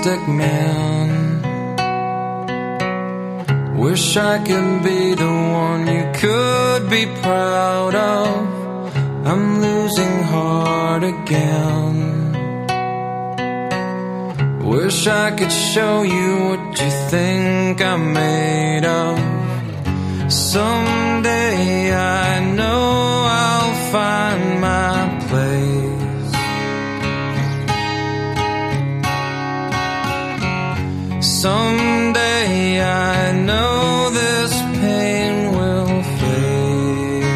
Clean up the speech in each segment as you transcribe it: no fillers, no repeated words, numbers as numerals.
plastic man. Wish I could be the one you could be proud of. I'm losing heart again. Wish I could show you what you think I'm made of. Someday I know I'll find my place. Someday I know this pain will fade.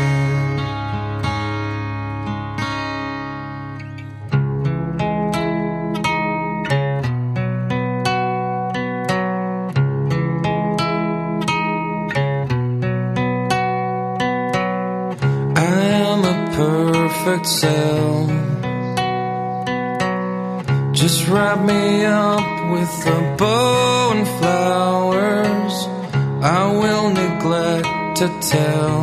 I am a perfect cell. Just wrap me up with a bow and flowers. I will neglect to tell.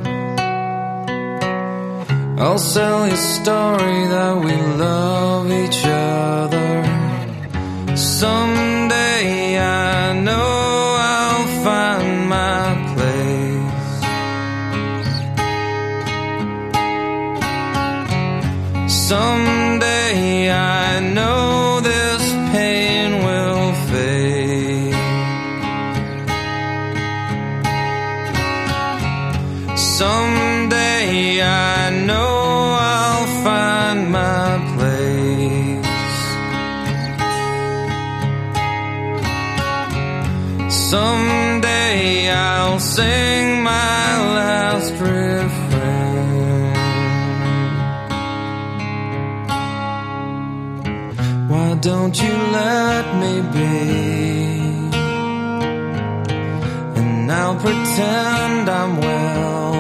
I'll sell you a story that we love each other. Someday I know I'll find my place. Someday I know this pain will fade. Someday I know I'll find my place. Someday I'll sing my last refrain. Why don't you let me be? And I'll pretend I'm well,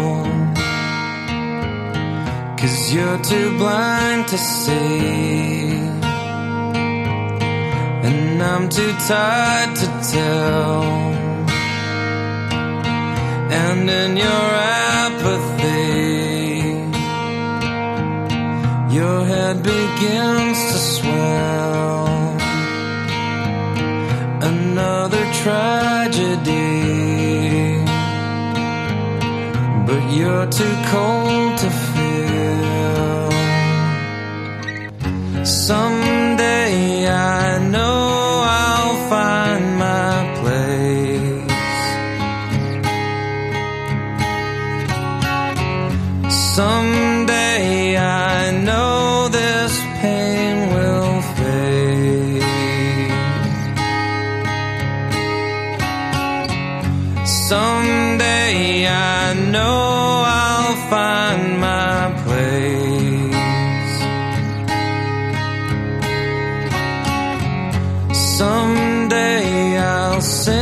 'cause you're too blind to see, and I'm too tired to tell. And in your apathy, your head begins to swell. Another tragedy, but you're too cold to feel. Someday I know I'll find my place. Someday I know this pain will fade. Someday I know I'll find my place. Someday I'll sing